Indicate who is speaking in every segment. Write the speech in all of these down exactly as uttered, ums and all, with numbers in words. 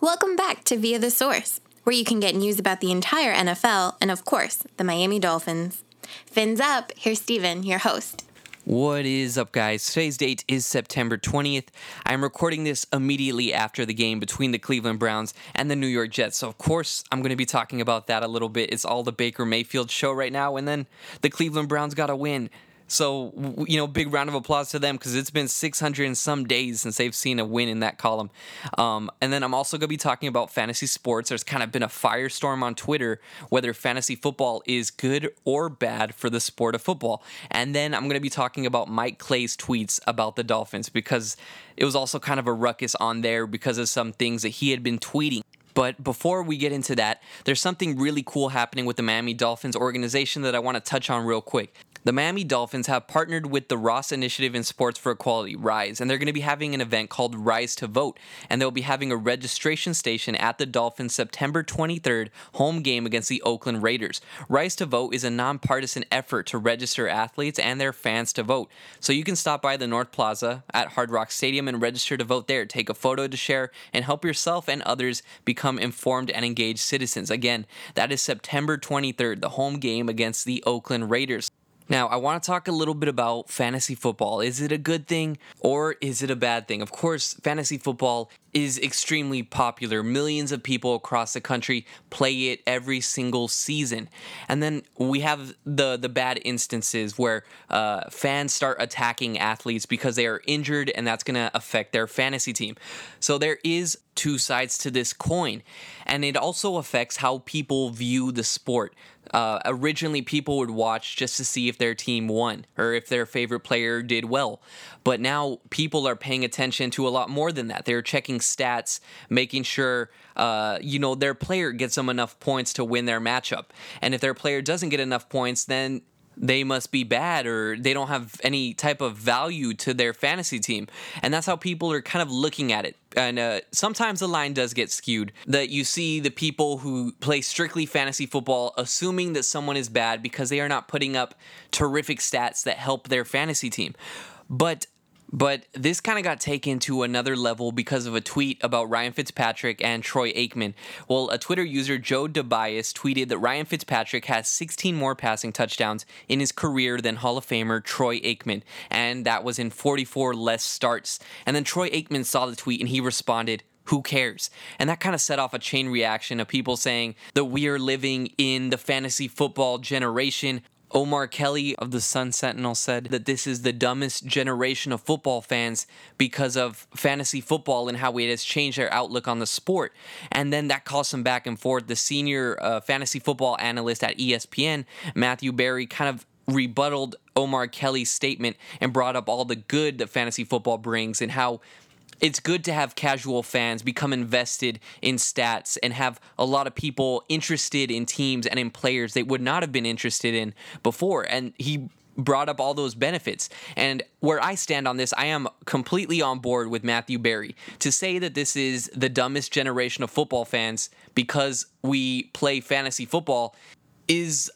Speaker 1: Welcome back to Via the Source, where you can get news about the entire N F L and, of course, the Miami Dolphins. Fins up, here's Steven, your host.
Speaker 2: What is up, guys? Today's date is September twentieth. I'm recording this immediately after the game between the Cleveland Browns and the New York Jets. So, of course, I'm going to be talking about that a little bit. It's all the Baker Mayfield show right now, and then the Cleveland Browns got a win. So, you know, big round of applause to them because it's been six hundred and some days since they've seen a win in that column. Um, and then I'm also going to be talking about fantasy sports. There's kind of been a firestorm on Twitter whether fantasy football is good or bad for the sport of football. And then I'm going to be talking about Mike Clay's tweets about the Dolphins because it was also kind of a ruckus on there because of some things that he had been tweeting. But before we get into that, there's something really cool happening with the Miami Dolphins organization that I want to touch on real quick. The Miami Dolphins have partnered with the Ross Initiative in Sports for Equality, RISE, and they're going to be having an event called Rise to Vote, and they'll be having a registration station at the Dolphins' September twenty-third home game against the Oakland Raiders. Rise to Vote is a nonpartisan effort to register athletes and their fans to vote. So you can stop by the North Plaza at Hard Rock Stadium and register to vote there. Take a photo to share and help yourself and others become informed and engaged citizens. Again, that is September twenty-third, the home game against the Oakland Raiders. Now, I want to talk a little bit about fantasy football. Is it a good thing or is it a bad thing? Of course, fantasy football is extremely popular. Millions of people across the country play it every single season. And then we have the, the bad instances where uh, fans start attacking athletes because they are injured and that's going to affect their fantasy team. So there is two sides to this coin. And it also affects how people view the sport. Uh, originally, people would watch just to see if their team won or if their favorite player did well. But now people are paying attention to a lot more than that. They're checking stats, making sure, uh, you know, their player gets them enough points to win their matchup. And if their player doesn't get enough points, then they must be bad or they don't have any type of value to their fantasy team. And that's how people are kind of looking at it. And uh, sometimes the line does get skewed, that you see the people who play strictly fantasy football assuming that someone is bad because they are not putting up terrific stats that help their fantasy team. But But this kind of got taken to another level because of a tweet about Ryan Fitzpatrick and Troy Aikman. Well, a Twitter user, Joe DeBias, tweeted that Ryan Fitzpatrick has sixteen more passing touchdowns in his career than Hall of Famer Troy Aikman, and that was in forty-four less starts. And then Troy Aikman saw the tweet and he responded, "Who cares?" And that kind of set off a chain reaction of people saying that we are living in the fantasy football generation. Omar Kelly of the Sun Sentinel said that this is the dumbest generation of football fans because of fantasy football and how it has changed their outlook on the sport. And then that caused some back and forth. The senior uh, fantasy football analyst at E S P N, Matthew Berry, kind of rebutted Omar Kelly's statement and brought up all the good that fantasy football brings and how it's good to have casual fans become invested in stats and have a lot of people interested in teams and in players they would not have been interested in before. And he brought up all those benefits. And where I stand on this, I am completely on board with Matthew Berry. To say that this is the dumbest generation of football fans because we play fantasy football is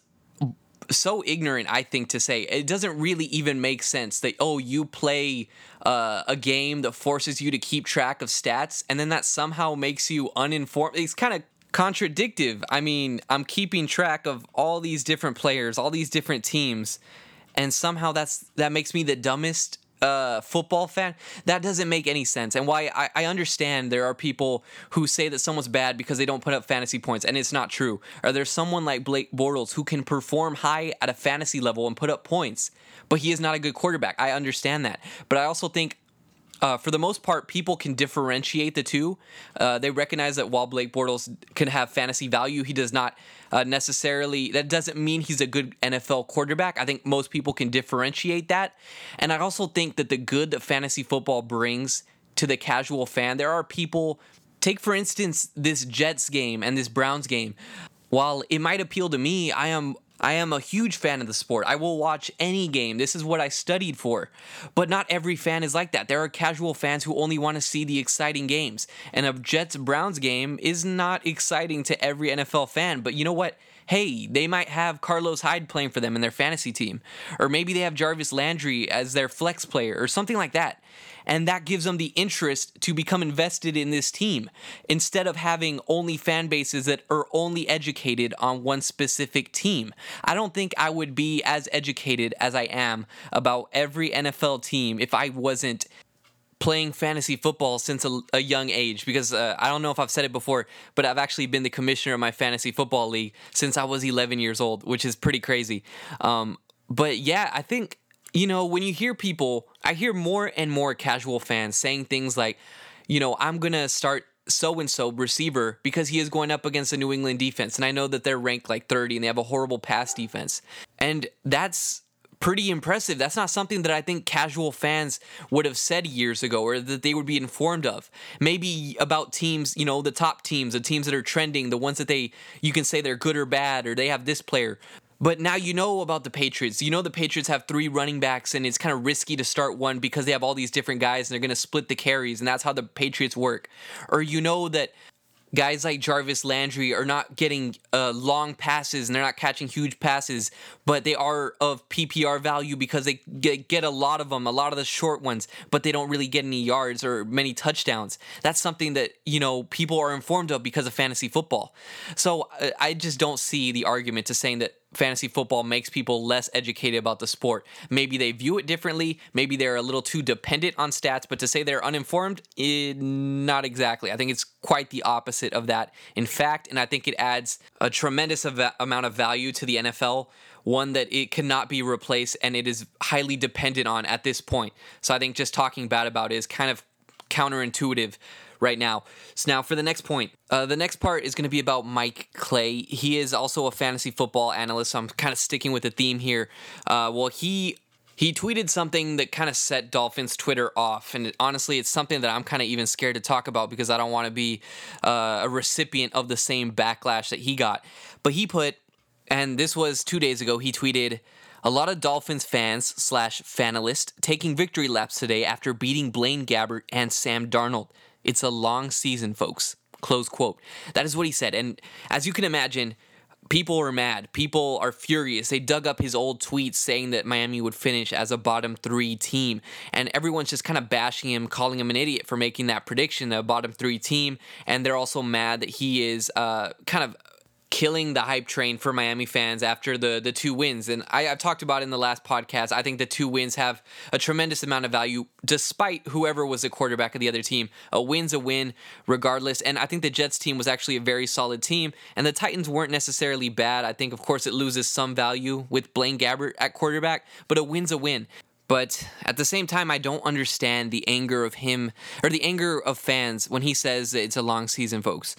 Speaker 2: so ignorant, I think, to say. It doesn't really even make sense that, oh, you play uh, a game that forces you to keep track of stats, and then that somehow makes you uninformed. It's kind of contradictive. I mean, I'm keeping track of all these different players, all these different teams, and somehow that's that makes me the dumbest uh, football fan. That doesn't make any sense. And why I, I understand there are people who say that someone's bad because they don't put up fantasy points, and it's not true. Or there's someone like Blake Bortles who can perform high at a fantasy level and put up points, but he is not a good quarterback. I understand that. But I also think Uh, for the most part, people can differentiate the two. Uh, they recognize that while Blake Bortles can have fantasy value, he does not uh, necessarily, that doesn't mean he's a good N F L quarterback. I think most people can differentiate that. And I also think that the good that fantasy football brings to the casual fan, there are people, take for instance this Jets game and this Browns game. While it might appeal to me, I am I am a huge fan of the sport. I will watch any game. This is what I studied for. But not every fan is like that. There are casual fans who only want to see the exciting games. And a Jets-Browns game is not exciting to every N F L fan. But you know what? Hey, they might have Carlos Hyde playing for them in their fantasy team. Or maybe they have Jarvis Landry as their flex player or something like that. and that gives them the interest to become invested in this team instead of having only fan bases that are only educated on one specific team. I don't think I would be as educated as I am about every N F L team if I wasn't playing fantasy football since a, a young age, because uh, I don't know if I've said it before, but I've actually been the commissioner of my fantasy football league since I was eleven years old, which is pretty crazy. Um, but yeah, I think, you know, when you hear people, I hear more and more casual fans saying things like, you know, I'm going to start so-and-so receiver because he is going up against the New England defense. And I know that they're ranked like thirty and they have a horrible pass defense. And that's pretty impressive. That's not something that I think casual fans would have said years ago or that they would be informed of. Maybe about teams, you know, the top teams, the teams that are trending, the ones that they, you can say they're good or bad, or they have this player. But now you know about the Patriots. You know the Patriots have three running backs, and it's kind of risky to start one because they have all these different guys, and they're going to split the carries, and that's how the Patriots work. Or you know that guys like Jarvis Landry are not getting uh, long passes and they're not catching huge passes, but they are of P P R value because they get, get a lot of them, a lot of the short ones, but they don't really get any yards or many touchdowns. That's something that, you know, people are informed of because of fantasy football. So uh, I just don't see the argument to saying that fantasy football makes people less educated about the sport. Maybe they view it differently. Maybe they're a little too dependent on stats, but to say they're uninformed, eh, not exactly. I think it's quite the opposite of that, in fact, and I think it adds a tremendous av- amount of value to the N F L, one that it cannot be replaced and it is highly dependent on at this point. So I think just talking bad about it is kind of counterintuitive right now. So now for the next point, uh, the next part is going to be about Mike Clay. He is also a fantasy football analyst, so I'm kind of sticking with the theme here. Uh, well, he he tweeted something that kind of set Dolphins Twitter off, and it, honestly, it's something that I'm kind of even scared to talk about because I don't want to be uh, a recipient of the same backlash that he got. But he put, and this was two days ago, he tweeted, "A lot of Dolphins fans slash fanalists taking victory laps today after beating Blaine Gabbert and Sam Darnold. It's a long season, folks." Close quote. That is what he said. And as you can imagine, people are mad. People are furious. They dug up his old tweets saying that Miami would finish as a bottom three team. And everyone's just kind of bashing him, calling him an idiot for making that prediction, a bottom three team. And they're also mad that he is uh, kind of killing the hype train for Miami fans after the the two wins. And I, I've talked about it in the last podcast. I think the two wins have a tremendous amount of value despite whoever was the quarterback of the other team. A win's a win regardless. And I think the Jets team was actually a very solid team. And the Titans weren't necessarily bad. I think, of course, it loses some value with Blaine Gabbert at quarterback, but a win's a win. But at the same time, I don't understand the anger of him, or the anger of fans when he says that it's a long season, folks.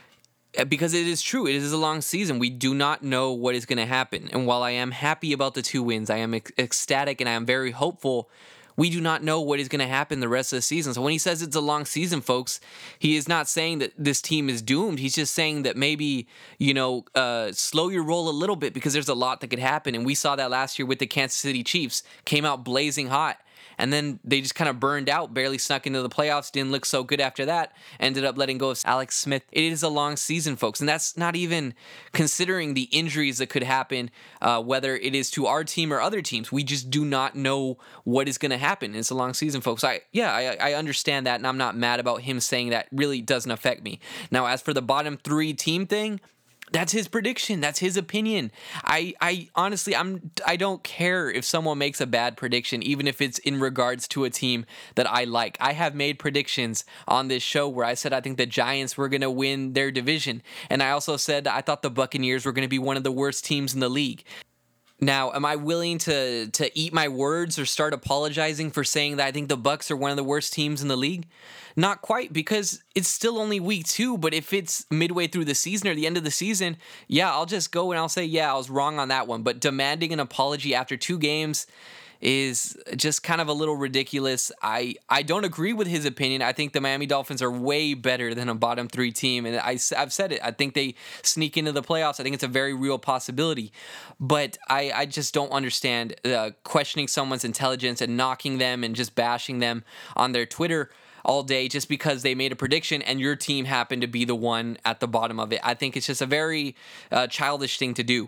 Speaker 2: Because it is true. It is a long season. We do not know what is going to happen. And while I am happy about the two wins, I am ec- ecstatic and I am very hopeful, we do not know what is going to happen the rest of the season. So when he says it's a long season, folks, he is not saying that this team is doomed. He's just saying that maybe, you know, uh, slow your roll a little bit because there's a lot that could happen. And we saw that last year with the Kansas City Chiefs. Came out blazing hot. And then they just kind of burned out, barely snuck into the playoffs, didn't look so good after that, ended up letting go of Alex Smith. It is a long season, folks, and that's not even considering the injuries that could happen, uh, whether it is to our team or other teams. We just do not know what is going to happen. It's a long season, folks. I Yeah, I, I understand that, and I'm not mad about him saying that. Really doesn't affect me. Now, as for the bottom three team thing, that's his prediction. That's his opinion. I, I honestly, I'm, I don't care if someone makes a bad prediction, even if it's in regards to a team that I like. I have made predictions on this show where I said I think the Giants were going to win their division. And I also said I thought the Buccaneers were going to be one of the worst teams in the league. Now, am I willing to to eat my words or start apologizing for saying that I think the Bucs are one of the worst teams in the league? Not quite, because it's still only week two, but if it's midway through the season or the end of the season, yeah, I'll just go and I'll say, yeah, I was wrong on that one. But demanding an apology after two games is just kind of a little ridiculous. I, I don't agree with his opinion. I think the Miami Dolphins are way better than a bottom three team. And I, I've said it. I think they sneak into the playoffs. I think it's a very real possibility. But I, I just don't understand uh, questioning someone's intelligence and knocking them and just bashing them on their Twitter all day just because they made a prediction and your team happened to be the one at the bottom of it. I think it's just a very uh, childish thing to do.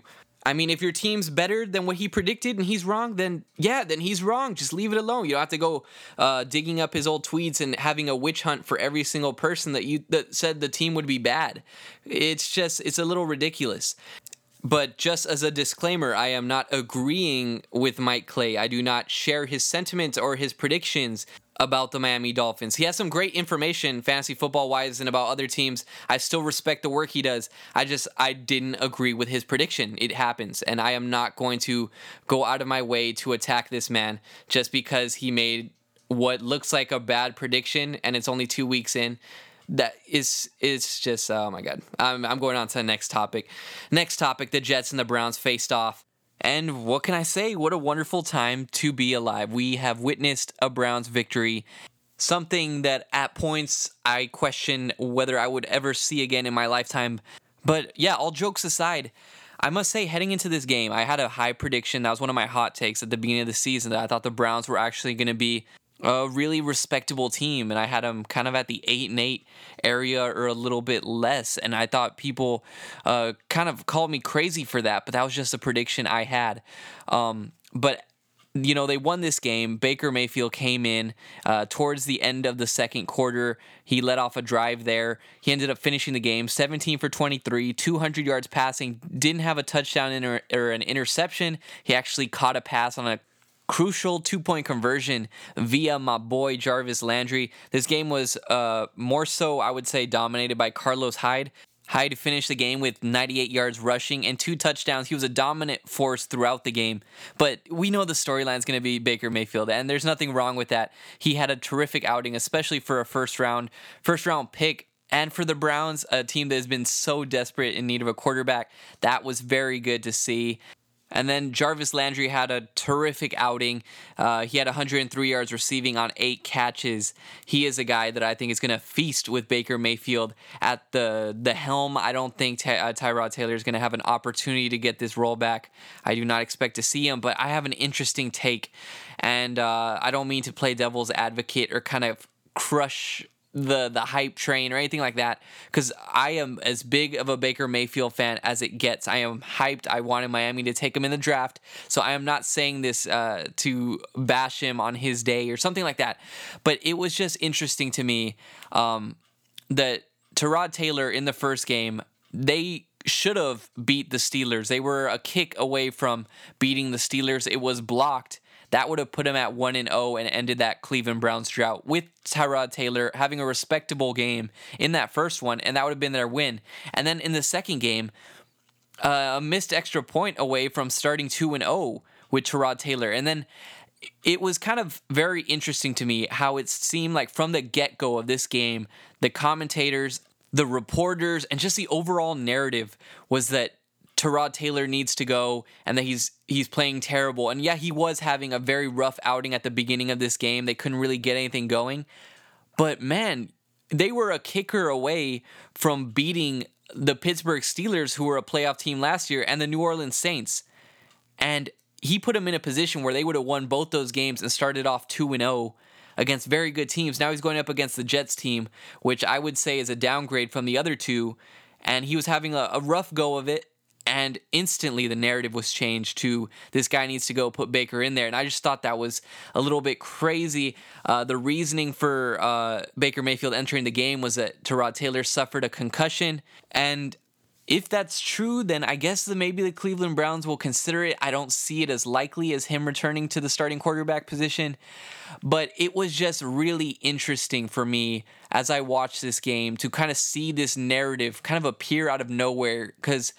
Speaker 2: I mean, if your team's better than what he predicted and he's wrong, then yeah, then he's wrong. Just leave it alone. You don't have to go uh, digging up his old tweets and having a witch hunt for every single person that you that said the team would be bad. It's just, it's a little ridiculous. But just as a disclaimer, I am not agreeing with Mike Clay. I do not share his sentiments or his predictions about the Miami Dolphins. He has some great information fantasy football wise and about other teams. I still respect the work he does. I just, I didn't agree with his prediction. It happens. And I am not going to go out of my way to attack this man just because he made what looks like a bad prediction and it's only two weeks in. That is is just, oh my God. I'm, I'm going on to the next topic. Next topic, the Jets and the Browns faced off. And what can I say? What a wonderful time to be alive. We have witnessed a Browns victory, something that at points I question whether I would ever see again in my lifetime. But yeah, all jokes aside, I must say, heading into this game, I had a high prediction. That was one of my hot takes at the beginning of the season, that I thought the Browns were actually going to be a really respectable team, and I had them kind of at the eight and eight area or a little bit less, and I thought people uh, kind of called me crazy for that, but that was just a prediction I had. Um, but you know, they won this game. Baker Mayfield came in uh, towards the end of the second quarter. He let off a drive there. He ended up finishing the game seventeen for twenty-three, two hundred yards passing. Didn't have a touchdown or, or an interception. He actually caught a pass on a crucial two-point conversion via my boy Jarvis Landry. This game was uh, more so, I would say, dominated by Carlos Hyde. Hyde finished the game with ninety-eight yards rushing and two touchdowns. He was a dominant force throughout the game. But we know the storyline is going to be Baker Mayfield, and there's nothing wrong with that. He had a terrific outing, especially for a first round, first round pick. And for the Browns, a team that has been so desperate in need of a quarterback, that was very good to see. And then Jarvis Landry had a terrific outing. Uh, he had one hundred three yards receiving on eight catches. He is a guy that I think is going to feast with Baker Mayfield at the the helm. I don't think Ty- uh, Tyrod Taylor is going to have an opportunity to get this rollback. I do not expect to see him, but I have an interesting take. And uh, I don't mean to play devil's advocate or kind of crush the the hype train or anything like that, because I am as big of a Baker Mayfield fan as it gets. I am hyped. I wanted Miami to take him in the draft, so I am not saying this uh, to bash him on his day or something like that, but it was just interesting to me um, that Tyrod Taylor in the first game, they should have beat the Steelers. They were a kick away from beating the Steelers. It was blocked. That would have put him at one and oh and ended that Cleveland Browns drought with Tyrod Taylor having a respectable game in that first one, and that would have been their win. And then in the second game, uh, a missed extra point away from starting two and oh with Tyrod Taylor. And then it was kind of very interesting to me how it seemed like from the get-go of this game, the commentators, the reporters, and just the overall narrative was that Tyrod Taylor needs to go and that he's he's playing terrible. And yeah, he was having a very rough outing at the beginning of this game. They couldn't really get anything going. But man, they were a kicker away from beating the Pittsburgh Steelers, who were a playoff team last year, and the New Orleans Saints. And he put them in a position where they would have won both those games and started off two and oh against very good teams. Now he's going up against the Jets team, which I would say is a downgrade from the other two. And he was having a, a rough go of it. And instantly the narrative was changed to this guy needs to go put Baker in there. And I just thought that was a little bit crazy. Uh, the reasoning for uh, Baker Mayfield entering the game was that Tyrod Taylor suffered a concussion. And if that's true, then I guess that maybe the Cleveland Browns will consider it. I don't see it as likely as him returning to the starting quarterback position. But it was just really interesting for me as I watched this game to kind of see this narrative kind of appear out of nowhere, because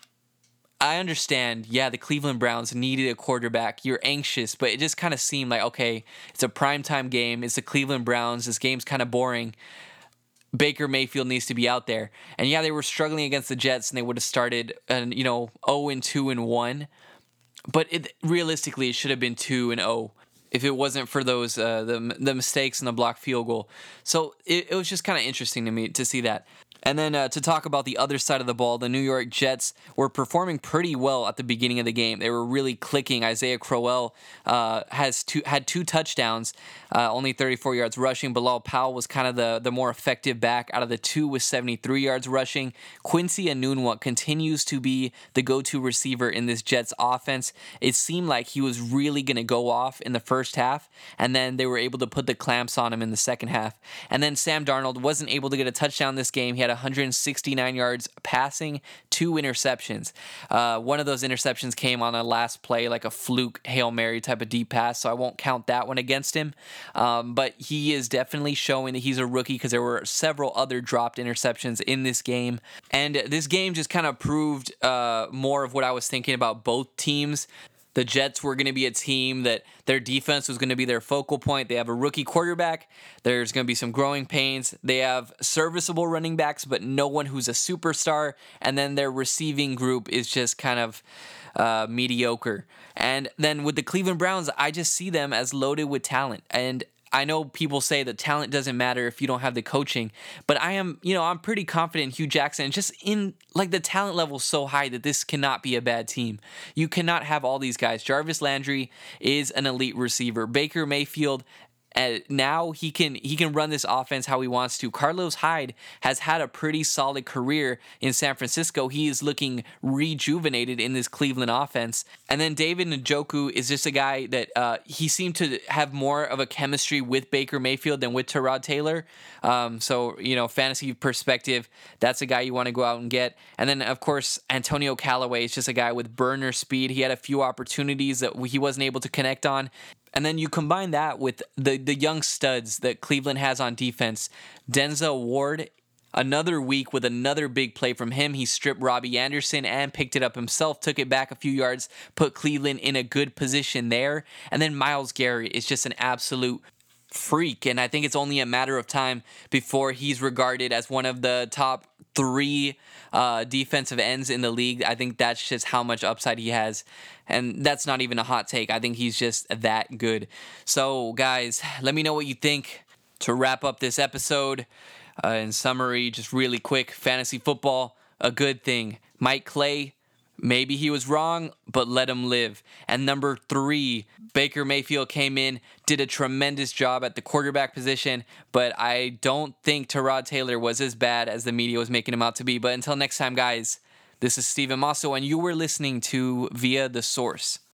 Speaker 2: I understand, yeah, the Cleveland Browns needed a quarterback. You're anxious, but it just kind of seemed like, okay, it's a primetime game. It's the Cleveland Browns. This game's kind of boring. Baker Mayfield needs to be out there. And yeah, they were struggling against the Jets, and they would have started, and you know, oh and two and one. But it, realistically, it should have been two and oh if it wasn't for those uh, the the mistakes and the blocked field goal. So it, it was just kind of interesting to me to see that. And then uh, to talk about the other side of the ball, the New York Jets were performing pretty well at the beginning of the game. They were really clicking. Isaiah Crowell uh, has two, had two touchdowns, uh, only thirty-four yards rushing. Bilal Powell was kind of the, the more effective back out of the two with seventy-three yards rushing. Quincy Enunwa continues to be the go-to receiver in this Jets offense. It seemed like he was really going to go off in the first half, and then they were able to put the clamps on him in the second half. And then Sam Darnold wasn't able to get a touchdown this game. He had one hundred sixty-nine yards passing, two interceptions. Uh, one of those interceptions came on a last play, like a fluke Hail Mary type of deep pass, so I won't count that one against him. Um, but he is definitely showing that he's a rookie because there were several other dropped interceptions in this game. And this game just kind of proved uh, more of what I was thinking about both teams. The Jets were going to be a team that their defense was going to be their focal point. They have a rookie quarterback. There's going to be some growing pains. They have serviceable running backs, but no one who's a superstar. And then their receiving group is just kind of uh, mediocre. And then with the Cleveland Browns, I just see them as loaded with talent. And I know people say that talent doesn't matter if you don't have the coaching, but I am, you know, I'm pretty confident in Hugh Jackson. Just in, like, the talent level is so high that this cannot be a bad team. You cannot have all these guys. Jarvis Landry is an elite receiver. Baker Mayfield, Uh, now he can he can run this offense how he wants to. Carlos Hyde has had a pretty solid career in San Francisco. He is looking rejuvenated in this Cleveland offense. And then David Njoku is just a guy that uh, he seemed to have more of a chemistry with Baker Mayfield than with Tyrod Taylor. Um, so, you know, fantasy perspective, that's a guy you want to go out and get. And then, of course, Antonio Callaway is just a guy with burner speed. He had a few opportunities that he wasn't able to connect on. And then you combine that with the, the young studs that Cleveland has on defense. Denzel Ward, another week with another big play from him. He stripped Robbie Anderson and picked it up himself, took it back a few yards, put Cleveland in a good position there. And then Myles Garrett is just an absolute freak, and I think it's only a matter of time before he's regarded as one of the top three uh, defensive ends in the league. I think that's just how much upside he has, and that's not even a hot take. I think he's just that good. So, guys, let me know what you think. To wrap up this episode, uh, in summary, just really quick, fantasy football, a good thing. Mike Clay, maybe he was wrong, but let him live. And number three, Baker Mayfield came in, did a tremendous job at the quarterback position, but I don't think Tyrod Taylor was as bad as the media was making him out to be. But until next time, guys, this is Steven Masso, and you were listening to Via the Source.